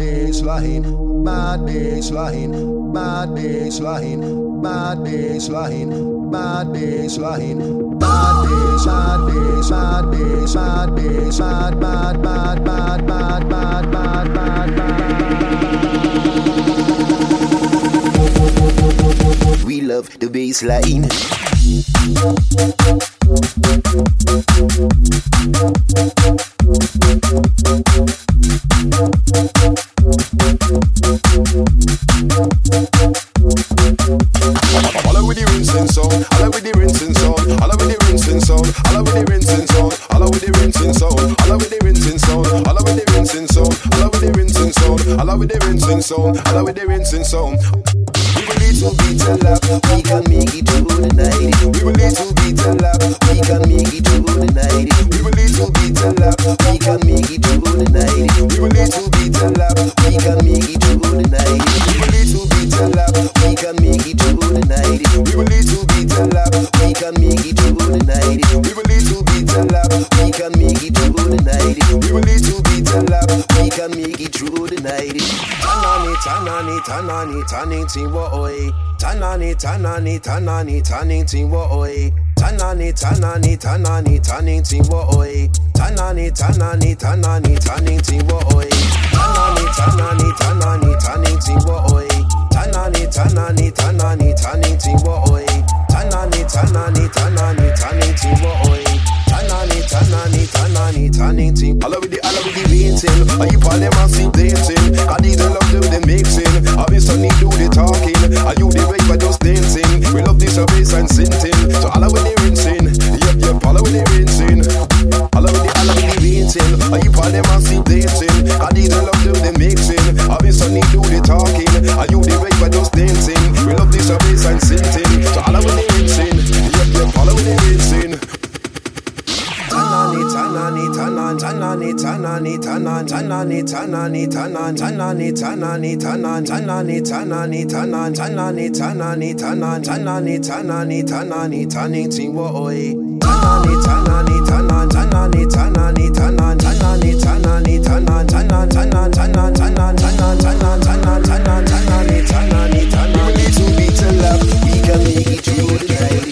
baseline, bad baseline, bad baseline, bad baseline, bad baseline, bad bass, bad bass, bad bass, bad bass, bad bad bad bad bad bad bad bad bad. We love the baseline. All with the rinsing sound, all with the rinsing sound, all with the rinsing sound, all with the rinsing sound, all with the rinsing sound, all with the rinsing sound, all with the rinsing sound, all with the rinsing sound, all with the rinsing sound, all with the rinsing sound. We will need to beat a lap, we can make it through the night. We will need to beat a lap, we can make it through the night. We will need to beat a lap, we can make it through the night. We will need to beat a lap, we can make it through the night. We will need to beat a lap, we can make it through the night. We will need to beat a lap, we can make it through the night. We will need to beat a lap, we can make it through the night. We will need to beat a lap, we can make it through the night. Tanani, tanani, tanani, tanning ting wo oi. Tanani, tanani, tanani, tanning ting wo oi. Tanani, tanani, tanani, tanning ting wo oi. Tanani, tanani, tanani, tanning ting wo oi. Tanani, tanani, tanani, tanning ting wo oi. Tanani, tanani, tanani, tanning ting wo oi. Tanani, tanani, tanani, tanning ting wo oi. Tanani, tanani, tanani, tanning ting. All with the waiting. I you all them and see dancing. I need the love do the mixing. I be sunny do the talking. I you the rave but just dancing. We love this bass and synthing. So all with the rinsing. Yep, yep, all with the rinsing. All with the waiting. I you all them and see dancing. I need the love do the mixing. I be sunny do the talking. I you the rave but just dancing. We love this bass and synthing. So all with the rinsing. Yep, yep, all with the rinsing. Tanani, tanani, tanan, tanani, tanani, tanan, tanani, tanani, tanan, tanani, tanani, tanan, tanani, tanani, tanan, tanani, tanani, tanan, tanani, tanani, tanani, tanning ting wo oi. Tanani, tanani, tanan, tanani, tanani, tanan, tanani, tanani, tanan, tanan, tanan, tanan, tanan, tanan, tanan, tanan, tanan, tanani, tanani, tanan. We need to beat a lap, we can make it through the night.